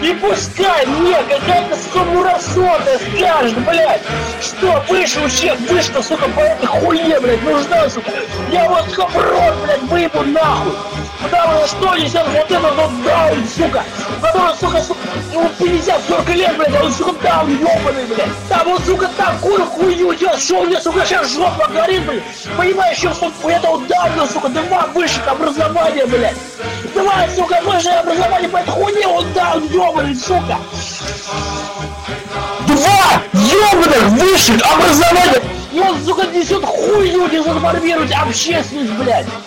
И пускай мне какая-то самурасотая скажет, блядь, что выше учеб, выше, сука, по этой хуйне, блядь, нужна, сука. Я вот в рот, блядь, выебу нахуй. Потому что несет вот этот вот даун, сука. Который, сука, ему 50-40 лет, блядь, а он, сука, даун ёбаный, блядь. Там он, сука, такую хуйню делает, что у меня, сука, сейчас жопа горит, блядь. Понимаешь, что, сука, у этого дауна, сука, 2 высших образования, блядь. 2, сука, высшее образование по этой хуйне, он даун ёбаный, сука. 2 ёбаных высших образования. И он, сука, несет хуйню, дезинформирует общественность, блядь.